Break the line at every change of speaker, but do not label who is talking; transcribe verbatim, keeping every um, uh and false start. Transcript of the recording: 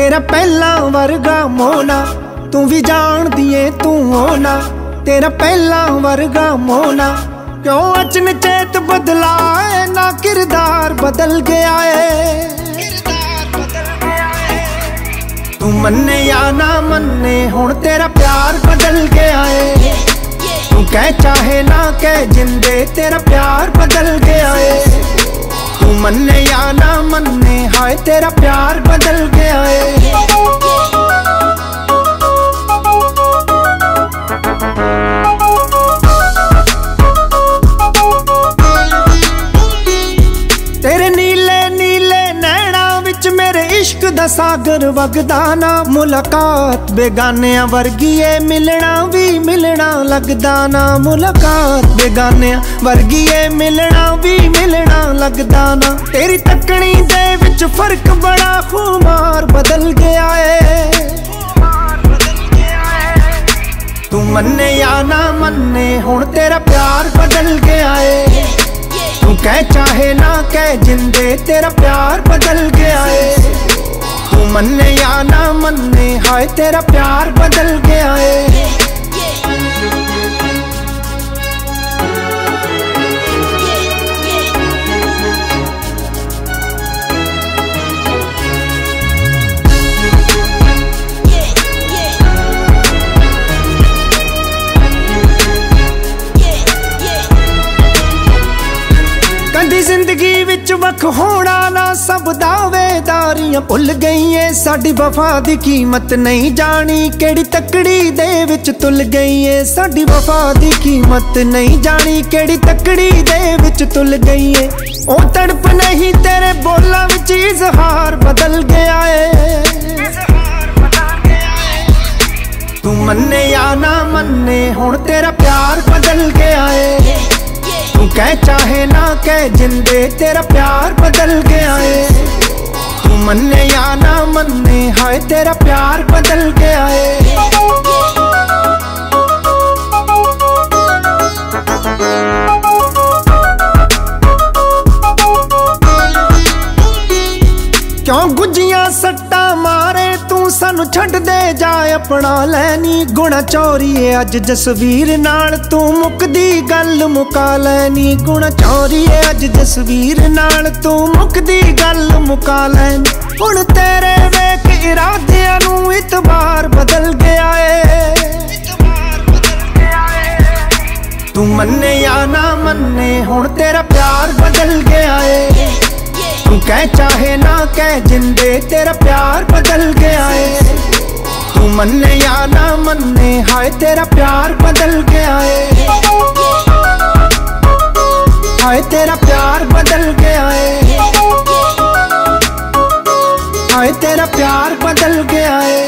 तेरा पहला वर्गा मोना तू भी जान दिए तू होना। तेरा पहला वर्गा मोना क्यों अचनचेत बदला है ना किरदार बदल गया है। तू मन्ने या ना मन्ने हुण तेरा प्यार बदल गया है। तू कह चाहे ना कह जिंदे तेरा प्यार बदल गया है। तू मन्ने या ना मन्ने हाय तेरा प्यार बदल गया है। तेरे नीले नीले नैना विच मेरे इश्क दा सागर वगदा ना। मुलाकात बेगानियां वर्गी है मिलना भी मिलना लगदा ना। मुलाकात बेगानियां वर्गी है मिलना भी मिलना लगदा ना। तेरी तकनी दे विच फर्क बड़ा खुमार बदल गया है। तू मन्ने या ना मन्ने हुण तेरा प्यार बदल गया है। तू कह चाहे ना कह जिंदे तेरा प्यार बदल गया है। तू मन्ने या ना मन्ने हाय तेरा प्यार बदल गया है। कदी जिंदगी विच वख होना ना सब दावेदारियां भुल गई है। साडी वफा दी कीमत नहीं जानी केड़ी तकड़ी दे विच तुल गई है। साडी वफा दी कीमत नहीं जानी केड़ी तकड़ी दे विच तुल गई है। ओ तड़प नहीं तेरे बोलां विच इजहार बदल गया है। तू मन्ने या ना मन्ने हुण तेरा प्यार बदल गया है। तू कह चाहे ना कह जिंदे तेरा प्यार बदल गया है। तू मन्ने या ना मन्ने हाय तेरा प्यार बदल गया है। क्यों गुजियां सट्टा मारे तू सानू छड्ड दे जाए अपना लैनी। गुणा चोरी है अज जसवीर नाल तू मुकदी गल मुका लैनी। गुणा चोरी है अज जसवीर नाल तू मुकदी गल मुका लैनी। हुण तेरे वेख इरादियां नू इतबार बदल गया है। तू मन्ने या ना मन्ने हुण तेरा प्यार बदल गया है। तू कह चाहे ना कह जिंदे तेरा प्यार बदल गया है। तू मन्ने या ना मन्ने हाय तेरा प्यार बदल गया है। हाय तेरा प्यार बदल गया है। हाय तेरा प्यार बदल गया है।